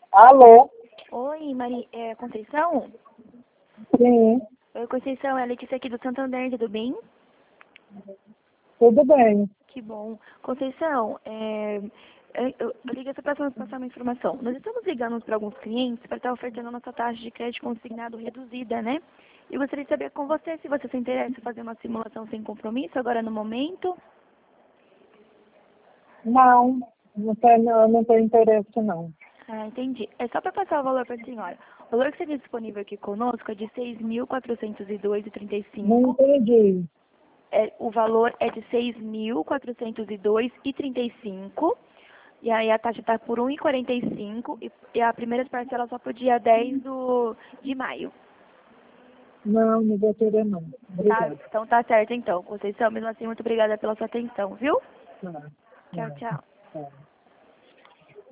Alô? Oi, Conceição? Sim, Oi, Conceição, é a Letícia aqui do Santander, tudo bem? tudo bem. Que bom. Conceição, eu liguei só para passar uma informação. Nós estamos ligando para alguns clientes para estar ofertando a nossa taxa de crédito consignado reduzida, né? Eu gostaria de saber com você se você se interessa em fazer uma simulação sem compromisso agora no momento. Não, não tenho interesse não. Ah, entendi. É só para passar o valor para a senhora. O valor que seria disponível aqui conosco é de R$ 6.402,35. Não entendi. O valor é de 6.402,35. E aí a taxa está por 1,45 e a primeira parcela só para o dia 10 de maio. Não vou querer não. Tá? Obrigada. Então tá certo então, Conceição. Mesmo assim, muito obrigada pela sua atenção, viu? Tá, Tchau, tá, tchau. tá.